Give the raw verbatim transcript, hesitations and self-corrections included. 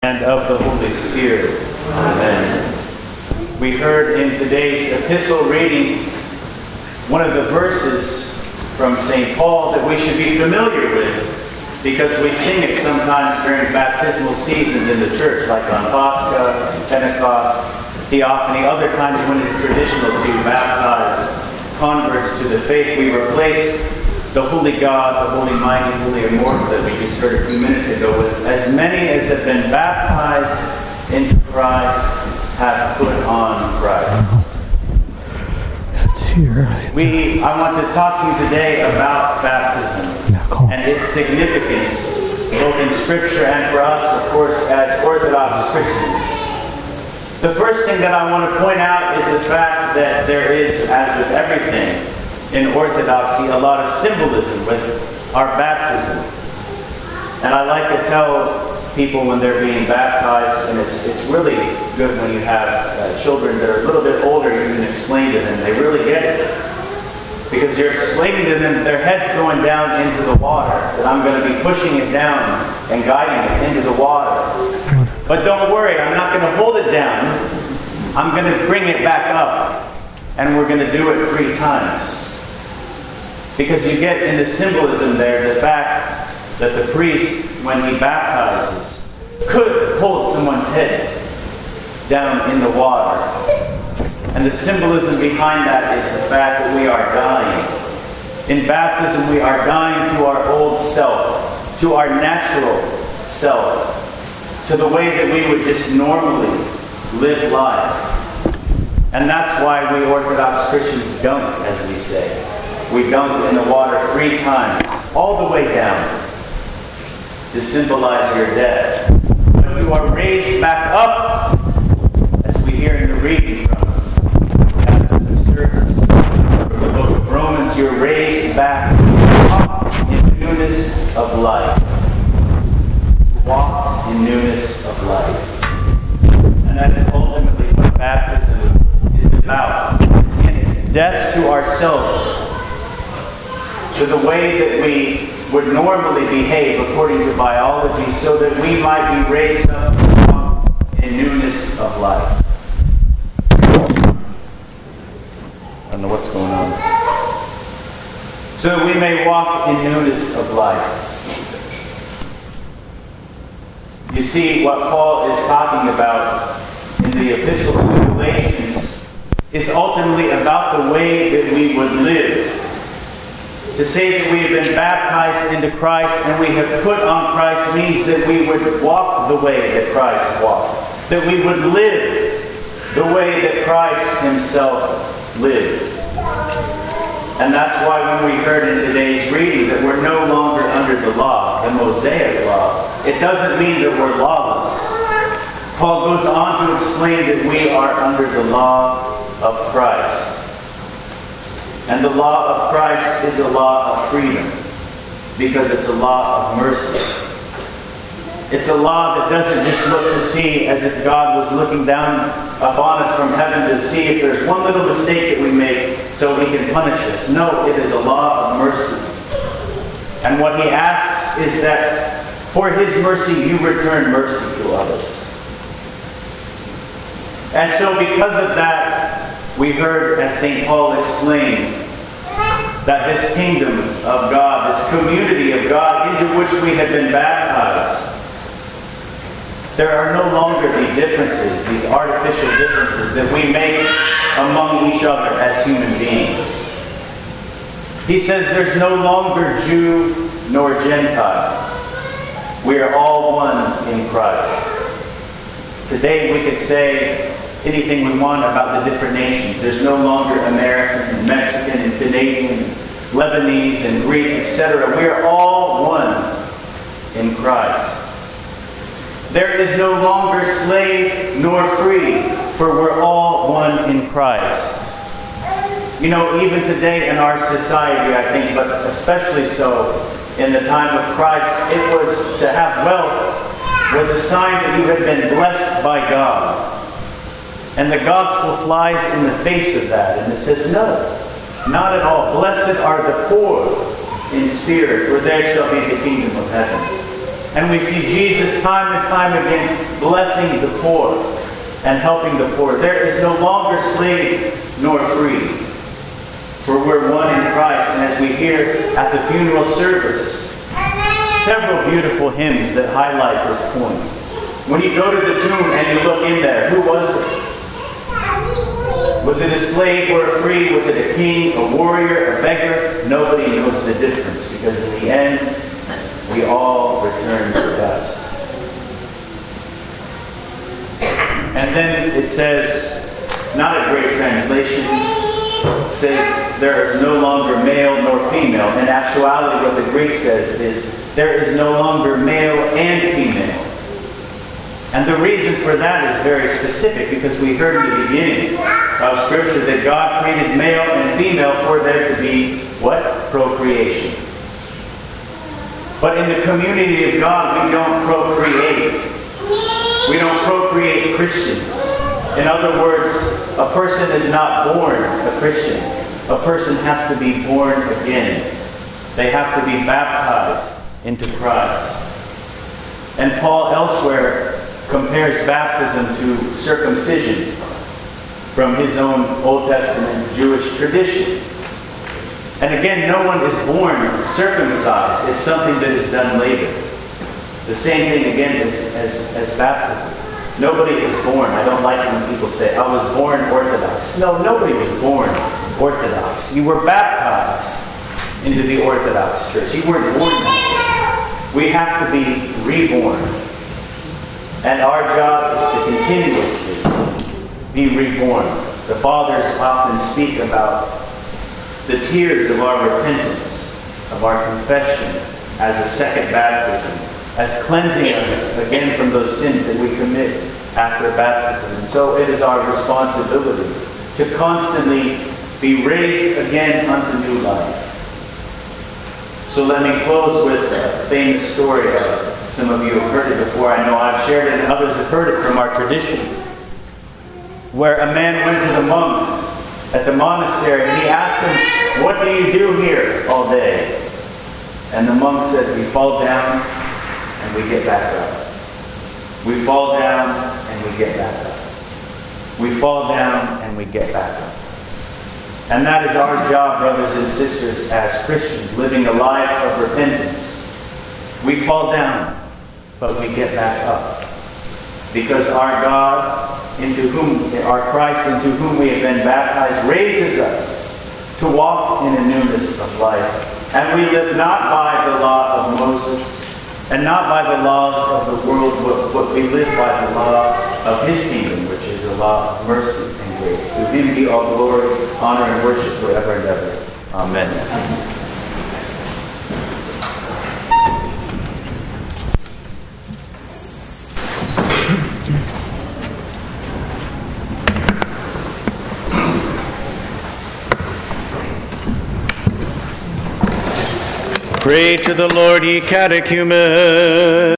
And of the Holy Spirit. Amen. We heard in today's epistle reading one of the verses from Saint Paul that we should be familiar with because we sing it sometimes during baptismal seasons in the church, like on Pascha, Pentecost, Theophany, other times when it's traditional to baptize converts to the faith. We replace the Holy God, the Holy Mighty, Holy Immortal that we just heard a few minutes ago with, as many as have been baptized into Christ have put on Christ. We, I want to talk to you today about baptism and its significance, both in Scripture and for us, of course, as Orthodox Christians. The first thing that I want to point out is the fact that there is, as with everything in Orthodoxy, a lot of symbolism with our baptism. And I like to tell people when they're being baptized, and it's it's really good when you have uh, children that are a little bit older, you can explain to them. They really get it. Because you're explaining to them their head's going down into the water, that I'm going to be pushing it down and guiding it into the water. But don't worry, I'm not going to hold it down. I'm going to bring it back up. And we're going to do it three times. Because you get in the symbolism there the fact that the priest, when he baptizes, could hold someone's head down in the water. And the symbolism behind that is the fact that we are dying. In baptism, we are dying to our old self, to our natural self, to the way that we would just normally live life. And that's why we Orthodox Christians dunk, as we say. We dunk in the water three times, all the way down, to symbolize your death. But you are raised back up, as we hear in the reading from the baptism service, from the book of Romans. You're raised back up in newness of life. Walk in newness of life. And that is ultimately what baptism is about. And it's death to ourselves, to the way that we would normally behave according to biology, so that we might be raised up in newness of life. I don't know what's going on. So that we may walk in newness of life. You see, what Paul is talking about in the Epistle to the Galatians is ultimately about the way that we would live. To say that we have been baptized into Christ and we have put on Christ means that we would walk the way that Christ walked. That we would live the way that Christ himself lived. And that's why when we heard in today's reading that we're no longer under the law, the Mosaic law, it doesn't mean that we're lawless. Paul goes on to explain that we are under the law of Christ. And the law of Christ is a law of freedom, because it's a law of mercy. It's a law that doesn't just look to see as if God was looking down upon us from heaven to see if there's one little mistake that we make so he can punish us. No, it is a law of mercy. And what he asks is that for his mercy you return mercy to others. And so because of that, we heard, as Saint Paul explained, that this kingdom of God, this community of God into which we have been baptized, there are no longer the differences, these artificial differences that we make among each other as human beings. He says there's no longer Jew nor Gentile. We are all one in Christ. Today we could say anything we want about the different nations. There's no longer American and Mexican and Canadian, Lebanese and Greek, et cetera. We are all one in Christ. There is no longer slave nor free, for we're all one in Christ. You know, even today in our society, I think, but especially so in the time of Christ, it was to have wealth was a sign that you had been blessed by God. And the gospel flies in the face of that. And it says, no, not at all. Blessed are the poor in spirit, for there shall be the kingdom of heaven. And we see Jesus time and time again blessing the poor and helping the poor. There is no longer slave nor free, for we're one in Christ. And as we hear at the funeral service, several beautiful hymns that highlight this point. When you go to the tomb and you look in there, who was it? Was it a slave or a free? Was it a king, a warrior, a beggar? Nobody knows the difference, because in the end, we all return to dust. And then it says, not a great translation, it says, there is no longer male nor female. In actuality, what the Greek says is, there is no longer male and female. And the reason for that is very specific, because we heard in the beginning of Scripture that God created male and female for there to be, what? Procreation. But in the community of God, we don't procreate. We don't procreate Christians. In other words, a person is not born a Christian. A person has to be born again. They have to be baptized into Christ. And Paul elsewhere compares baptism to circumcision from his own Old Testament Jewish tradition. And again, no one is born circumcised. It's something that is done later. The same thing again as, as, as baptism. Nobody is born. I don't like it when people say, I was born Orthodox. No, nobody was born Orthodox. You were baptized into the Orthodox Church. You weren't born that way. We have to be reborn. And our job is to continuously be reborn. The fathers often speak about the tears of our repentance, of our confession, as a second baptism, as cleansing us again from those sins that we commit after baptism. And so it is our responsibility to constantly be raised again unto new life. So let me close with a famous story. Uh, some of you have heard it before. I know I've shared it, and others have heard it from our tradition, where a man went to the monk at the monastery, and he asked him, what do you do here all day? And the monk said, we fall down and we get back up. We fall down and we get back up. We fall down and we get back up. And that is our job, brothers and sisters, as Christians, living a life of repentance. We fall down, but we get back up. Because our God, into whom, our Christ, into whom we have been baptized, raises us to walk in a newness of life. And we live not by the law of Moses, and not by the laws of the world, but, but we live by the law of His kingdom, which is a law of mercy and grace. To Him be all glory, honor, and worship forever and ever. Amen. Pray to the Lord, ye catechumens.